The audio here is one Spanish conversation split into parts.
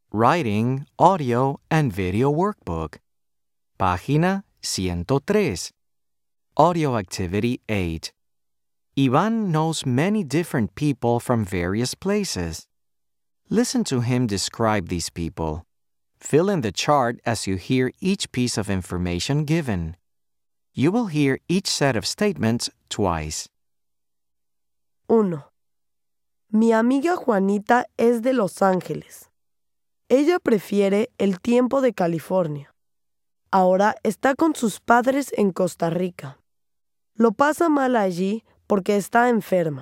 Writing, Audio, and Video Workbook. Página 103. Audio Activity 8. Ivan knows many different people from various places. Listen to him describe these people. Fill in the chart as you hear each piece of information given. You will hear each set of statements twice. 1. Mi amiga Juanita es de Los Ángeles. Ella prefiere el tiempo de California. Ahora está con sus padres en Costa Rica. Lo pasa mal allí porque está enferma.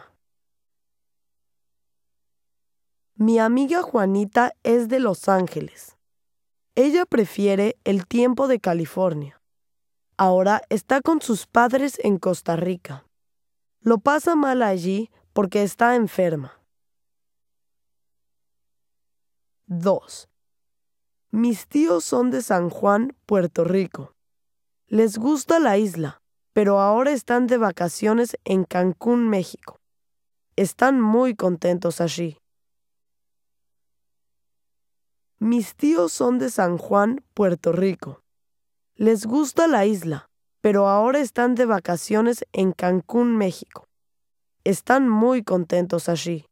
Mi amiga Juanita es de Los Ángeles. Ella prefiere el tiempo de California. Ahora está con sus padres en Costa Rica. Lo pasa mal allí porque está enferma. 2. Mis tíos son de San Juan, Puerto Rico. Les gusta la isla, pero ahora están de vacaciones en Cancún, México. Están muy contentos allí. Mis tíos son de San Juan, Puerto Rico. Les gusta la isla, pero ahora están de vacaciones en Cancún, México. Están muy contentos allí.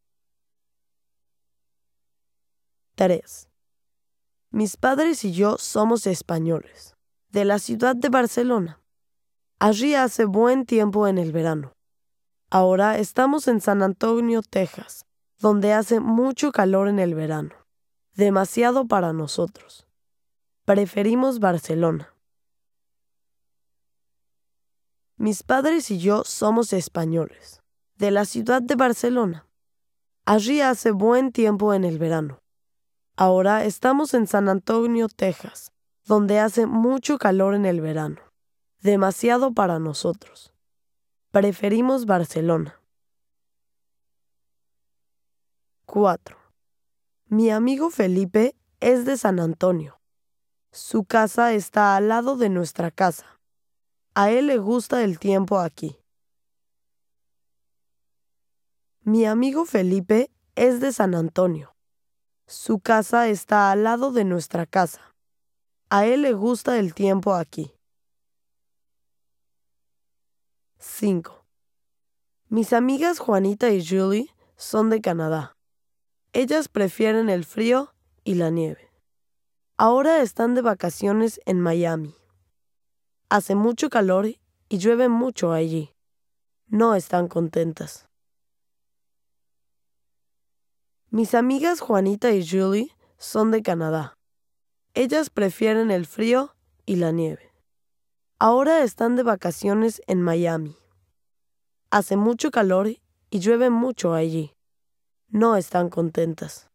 3. Mis padres y yo somos españoles, de la ciudad de Barcelona. Allí hace buen tiempo en el verano. Ahora estamos en San Antonio, Texas, donde hace mucho calor en el verano. Demasiado para nosotros. Preferimos Barcelona. Mis padres y yo somos españoles, de la ciudad de Barcelona. Allí hace buen tiempo en el verano. Ahora estamos en San Antonio, Texas, donde hace mucho calor en el verano. Demasiado para nosotros. Preferimos Barcelona. 4. Mi amigo Felipe es de San Antonio. Su casa está al lado de nuestra casa. A él le gusta el tiempo aquí. Mi amigo Felipe es de San Antonio. Su casa está al lado de nuestra casa. A él le gusta el tiempo aquí. 5. Mis amigas Juanita y Julie son de Canadá. Ellas prefieren el frío y la nieve. Ahora están de vacaciones en Miami. Hace mucho calor y llueve mucho allí. No están contentas. Mis amigas Juanita y Julie son de Canadá. Ellas prefieren el frío y la nieve. Ahora están de vacaciones en Miami. Hace mucho calor y llueve mucho allí. No están contentas.